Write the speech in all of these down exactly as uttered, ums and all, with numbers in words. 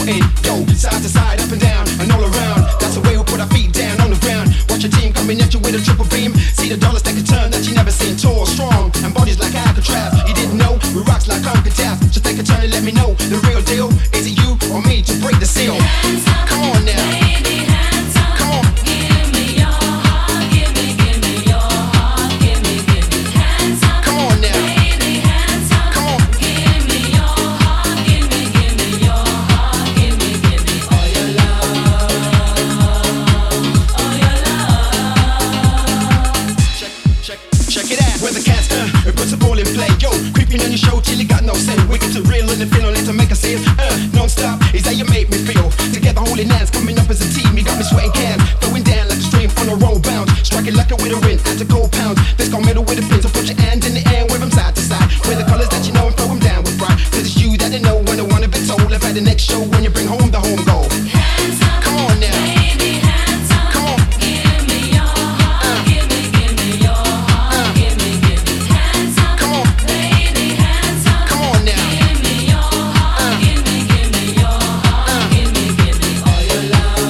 sporting. Yo, side to side, up and down, and all around. That's the way we put our feet down on the ground. Watch your team coming at you with a triple beam. See the dollars take a turn that you never seen. Tall, strong, and bodies like Alcatraz. You didn't know, we rocks like Alcatraz. Just take a turn and let me know the real deal. Is it you or me to break the seal? Come on now. Come on. Give me your heart, give me, give me your heart, give me, give me hands up. Come on now. Baby, hands up. Come on. Give me your heart, give me, give me your heart, give me, give me all your love, all your love. Check, check, check it out. Where the cats uh, it puts the ball in play. Yo, creeping on your show till you got no say. Wicked to real and the feeling to make a scene. Uh, non-stop is how you make me feel. Together holding hands, coming up as a team. You got me sweating cans, throwing down like a stream on a roll bounce. Striking like a with a ring, at a cold pound. This gon' middle with a pin, so put your hand in the air, wave them side to side. Wear the colors that you know and throw them down with pride. Cause it's you that they know when they wanna be told. If at the next show when you bring home the home goal. Hands up, come on now. Baby, hands up. Come on. Give me your heart, uh. give me, give me your heart, uh. give me, give me hands up. Come on. Baby, hands up. Come on now. Give me your heart, uh. give me, give me your heart, uh. give me, give me all your love,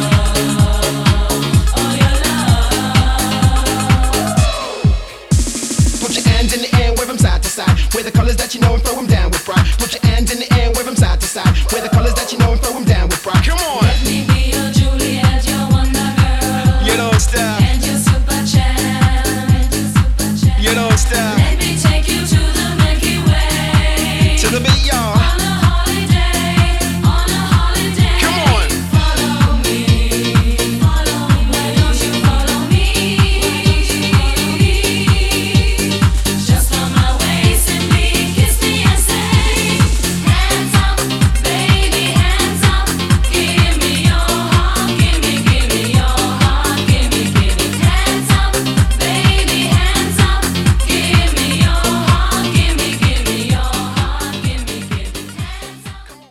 all your love. Put your hands in the air, wave them side to side. Wear the colors that you know and throw them down with pride. Put your hands in the air, wave them side to side. Wear the colors that you know and throw them down with pride. Come on.